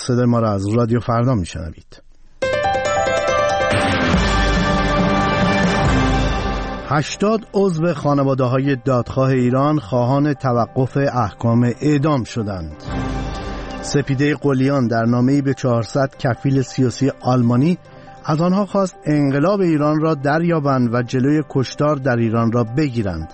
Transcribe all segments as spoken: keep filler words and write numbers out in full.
صدای ما را از رادیو فردا میشنوید. هشتاد عضو خانواده‌های دادخواه ایران خواهان توقف احکام اعدام شدند. سپیده قلیان در نامه‌ای به چهارصد کفیل سیاسی آلمانی از آنها خواست انقلاب ایران را دریابند و جلوی کشتار در ایران را بگیرند.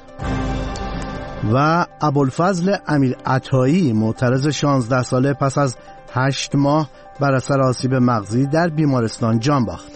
و ابوالفضل امیر عطایی معترض شانزده ساله پس از هشت ماه بر اثر آسیب مغزی در بیمارستان جان باخت.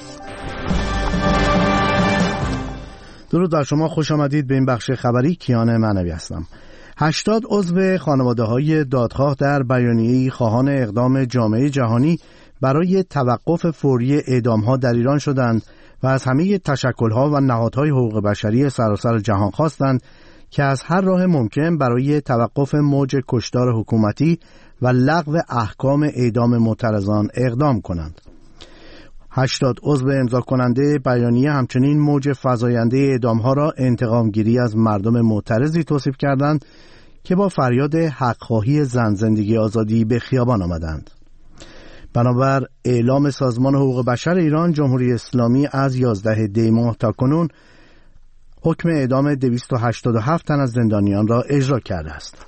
درود بر شما، خوش آمدید به این بخش خبری. کیان معنوی هستم. هشتاد عضو خانواده‌های دادخواه در بیانیه‌ای خواهان اقدام جامعه جهانی برای توقف فوری اعدام‌ها در ایران شدند و از همه تشکل‌ها و نهادهای حقوق بشری سراسر جهان خواستند که از هر راه ممکن برای توقف موج کشتار حکومتی و لغو احکام اعدام معترضان اقدام کنند. هشتاد عضو امضا کننده بیانیه همچنین موج فزاینده اعدام‌ها را انتقامگیری از مردم معترضی توصیف کردند که با فریاد حق‌خواهی زن، زندگی، آزادی به خیابان آمدند. بنابر اعلام سازمان حقوق بشر ایران، جمهوری اسلامی از یازده دی ماه تا کنون حکم اعدام دویست و هشتاد و هفت تن از زندانیان را اجرا کرده است.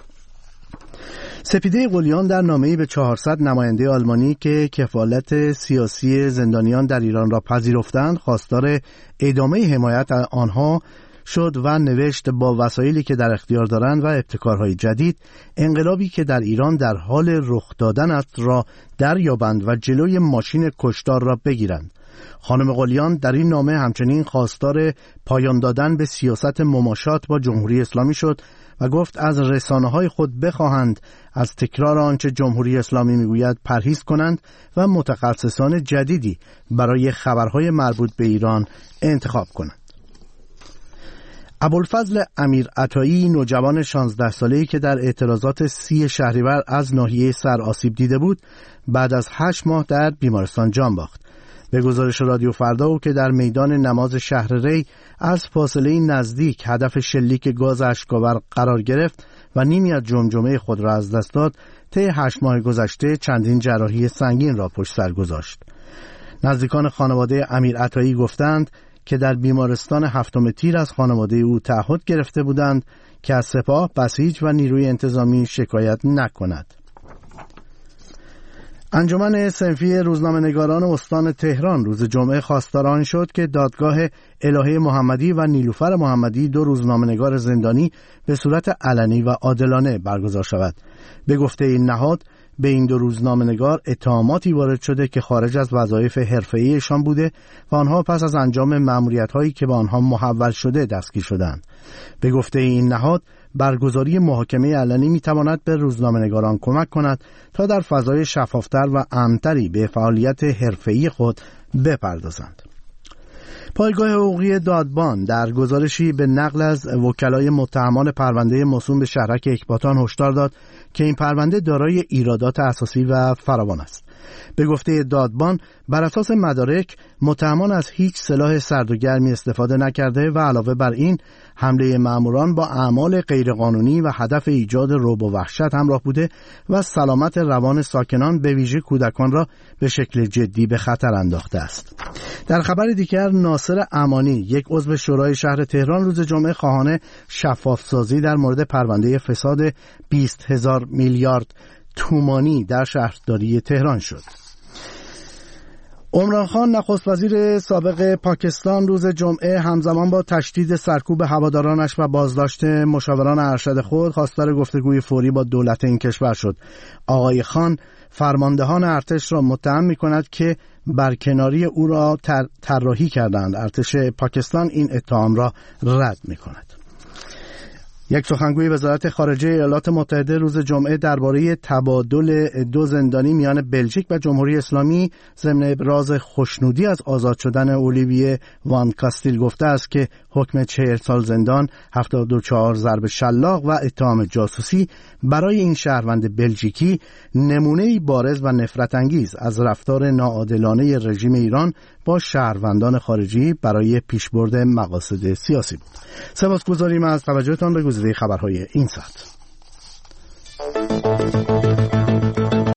سپیده قلیان در نامه‌ای به چهارصد نماینده آلمانی که کفالت سیاسی زندانیان در ایران را پذیرفتند خواستار ادامه حمایت آنها شد و نوشت با وسایلی که در اختیار دارند و ابتکارهای جدید انقلابی که در ایران در حال رخ دادن است را دریابند و جلوی ماشین کشتار را بگیرند. خانم قلیان در این نامه همچنین خواستار پایان دادن به سیاست مماشات با جمهوری اسلامی شد و گفت از رسانه‌های خود بخواهند از تکرار آنچه جمهوری اسلامی میگوید پرهیز کنند و متخصصان جدیدی برای خبرهای مربوط به ایران انتخاب کنند. ابوالفضل امیر عطایی، نوجوان شانزده ساله‌ای که در اعتراضات سی شهریور از ناحیه سر آسیب دیده بود، بعد از هشت ماه در بیمارستان جان باخت. به گزارش رادیو فردا او که در میدان نماز شهر ری از فاصله نزدیک هدف شلیک گاز اشک‌آور قرار گرفت و نیمی از جمجمه خود را از دست داد، طی هشت ماه گذشته چندین جراحی سنگین را پشت سر گذاشت. نزدیکان خانواده امیر عطایی گفتند که در بیمارستان هفتم تیر از خانواده او تعهد گرفته بودند که از سپاه، بسیج و نیروی انتظامی شکایت نکند. انجمن صنفی روزنامه‌نگاران استان تهران روز جمعه خواستار آن شد که دادگاه الهه محمدی و نیلوفر محمدی، دو روزنامه‌نگار زندانی، به صورت علنی و عادلانه برگزار شود. به گفته این نهاد، به این دو روزنامه‌نگار اتهاماتی وارد شده که خارج از وظایف حرفه‌ایشان بوده و آنها پس از انجام مأموریت‌هایی که به آنها محول شده دستگیر شدند. به گفته این نهاد، برگزاری محاکمه علنی می‌تواند به روزنامه‌نگاران کمک کند تا در فضای شفافتر و امن‌تری به فعالیت حرفه‌ای خود بپردازند. پایگاه حقوقی دادبان در گزارشی به نقل از وکلای متهمان پرونده موسوم به شهرک اکباتان هشدار داد که این پرونده دارای ایرادات اساسی و فراوان است. به گفته دادبان، بر اساس مدارک متهمان از هیچ سلاح سرد و گرمی استفاده نکرده و علاوه بر این حمله مأموران با اعمال غیرقانونی و هدف ایجاد رعب و وحشت همراه بوده و سلامت روان ساکنان به ویژه کودکان را به شکل جدی به خطر انداخته است. در خبر دیگر، ناصر امانی، یک عضو شورای شهر تهران، روز جمعه خواهان شفافسازی در مورد پرونده فساد بیست هزار میلیارد تومانی در شهرداری تهران شد. عمران خان، نخست وزیر سابق پاکستان، روز جمعه همزمان با تشدید سرکوب هوادارانش و بازداشت مشاوران ارشد خود خواستار گفتگوی فوری با دولت این کشور شد. آقای خان فرماندهان ارتش را متهم می‌کند که برکناری او را طراحی کردند. ارتش پاکستان این اتهام را رد می‌کند. یک سخنگوی وزارت خارجه ایالات متحده روز جمعه درباره تبادل دو زندانی میان بلژیک و جمهوری اسلامی ضمن ابراز خوشنودی از آزاد شدن اولیویه وان کاستیل گفته است که حکم چهل سال زندان، هفتاد و چهار ضرب شلاق و اتهام جاسوسی برای این شهروند بلژیکی نمونه‌ای بارز و نفرت انگیز از رفتار ناعادلانه رژیم ایران با شهروندان خارجی برای پیشبرد مقاصد سیاسی بود. سپاسگزاریم از توجهتان به گزیده خبرهای این ساعت.